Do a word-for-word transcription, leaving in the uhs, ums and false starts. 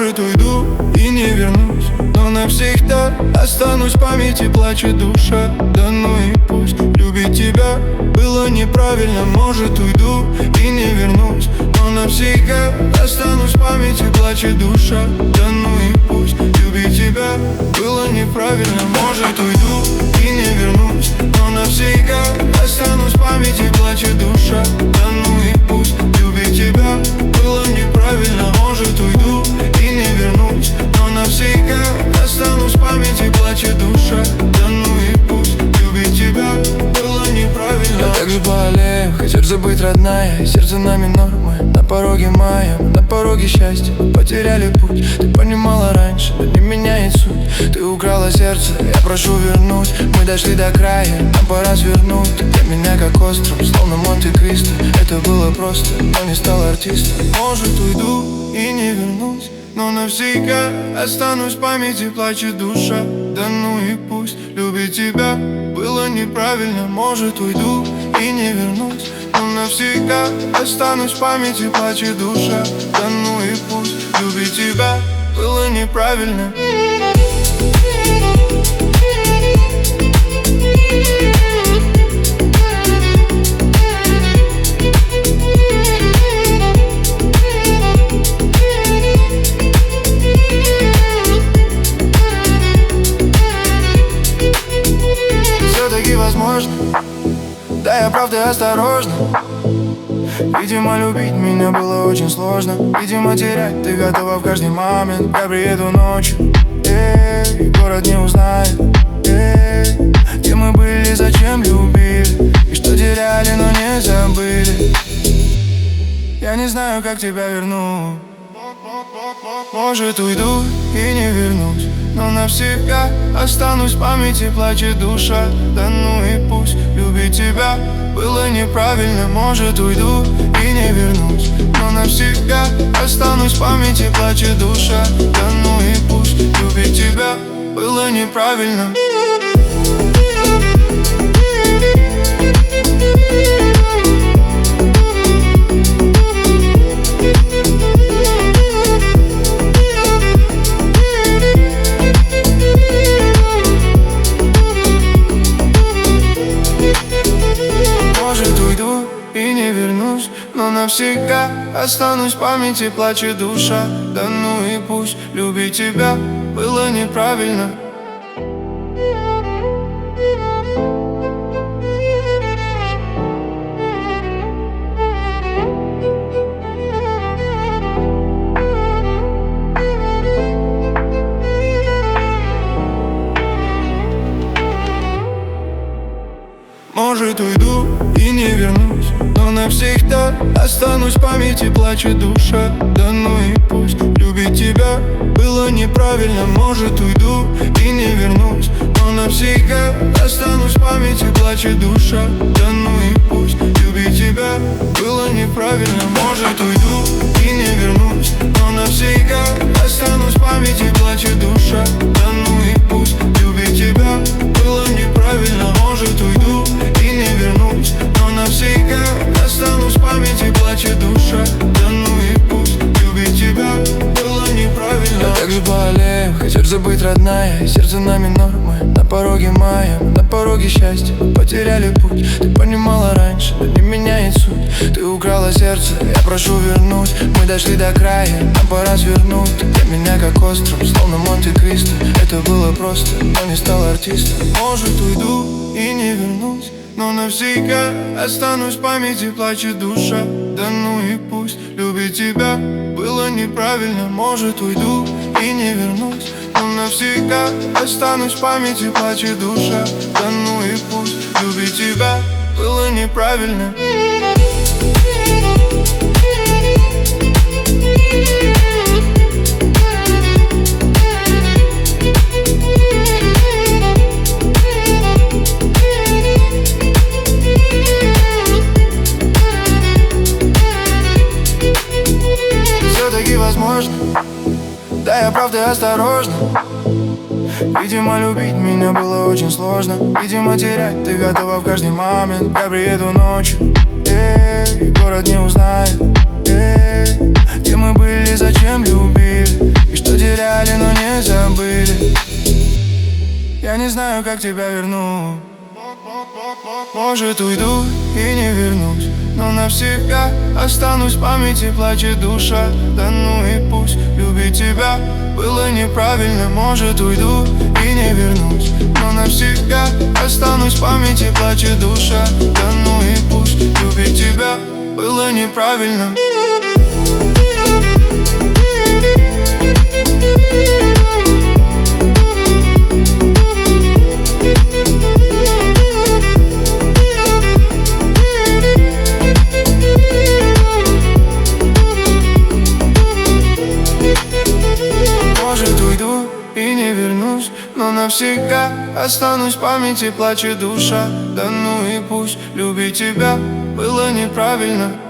Может, уйду и не вернусь, но навсегда останусь в памяти, плачет душа. Да ну и пусть, любить тебя было неправильно. Может, уйду и не вернусь, но навсегда останусь в памяти, плачет душа. Да ну и пусть, любить тебя было неправильно. Может, уйду и не вернусь, но навсегда останусь в памяти, плачет душа. Да ну и пусть, любить тебя было неправильно. Может, уйду и не вернусь, но навсегда останусь в памяти, плачет душа. Да ну и пусть, любить тебя было неправильно. Я так же болею, хотел забыть, родная. Сердце нами нормы, на пороге мая, на пороге счастья. Потеряли путь, ты понимала раньше, но не меняет суть. Ты украла сердце, я прошу вернуть. Мы дошли до края, нам пора свернуть. Для меня как остров, словно Монте-Кристо. Это было просто, но не стал артистом. Может, уйду и не вернусь, но навсегда останусь в памяти, плачет душа. Да ну и пусть, любить тебя было неправильно. Может, уйду и не вернусь, но навсегда останусь в памяти, плачет душа. Да ну и пусть, любить тебя было неправильно. Все-таки возможно, да, я правда осторожна. Видимо, любить меня было очень сложно. Видимо, терять ты готова в каждый момент. Я приеду ночью, эй, город не узнает, эй, где мы были, зачем любили, и что теряли, но не забыли. Я не знаю, как тебя верну. Может, уйду и не вернусь, но навсегда останусь в памяти, плачет душа. Да ну и пусть, любить тебя было неправильно. Может, уйду и не вернусь, но навсегда останусь в памяти, плачет душа. Да ну и пусть, любить тебя было неправильно. И не вернусь, но навсегда останусь в памяти, плачет душа. Да ну и пусть, любить тебя было неправильно. Может, уйду и не вернусь, но навсегда останусь в памяти, плачет душа. Да ну и пусть, любить тебя было неправильно. Может, уйду и не вернусь, но навсегда останусь в памяти, плачет душа. Да ну и пусть, любить тебя было неправильно. Может, уйду и не вернусь, но навсегда останусь в памяти, плачет душа. Да ну и пусть, любить тебя было неправильно. Может, уйду и не вернусь, но навсегда останусь в памяти, плачет душа. Да ну и пусть, любить тебя было неправильно. Я так же болею, хотел забыть, родная. Сердце нами нормы, на пороге мая, на пороге счастья. Потеряли путь, ты понимала раньше, но не меняет суть. Ты украла сердце, я прошу вернуть. Мы дошли до края, нам пора свернуть. Для меня как остров, словно Монте-Кристо. Это было просто, но не стал артистом. Может, уйду и не вернусь, но навсегда останусь в памяти, плачет душа. Да ну и пусть, любить тебя было неправильно. Может, уйду и не вернусь, но навсегда останусь в памяти, плачет душа. Да ну и пусть, любить тебя было неправильно. Все-таки возможно, да, я правда осторожна. Видимо, любить меня было очень сложно. Видимо, терять ты готова в каждый момент. Я приеду ночью, эй, город не узнает, эй, где мы были, зачем любили, и что не знаю, как тебя верну. Может, уйду и не вернусь, но навсегда останусь в памяти, плачет душа. Да ну и пусть, любить тебя было неправильно. Может, уйду и не вернусь, но навсегда останусь в памяти, плачет душа. Да ну и пусть, любить тебя было неправильно. Может, уйду и не вернусь, но навсегда останусь в памяти, плачет душа. Да ну и пусть, любить тебя было неправильно.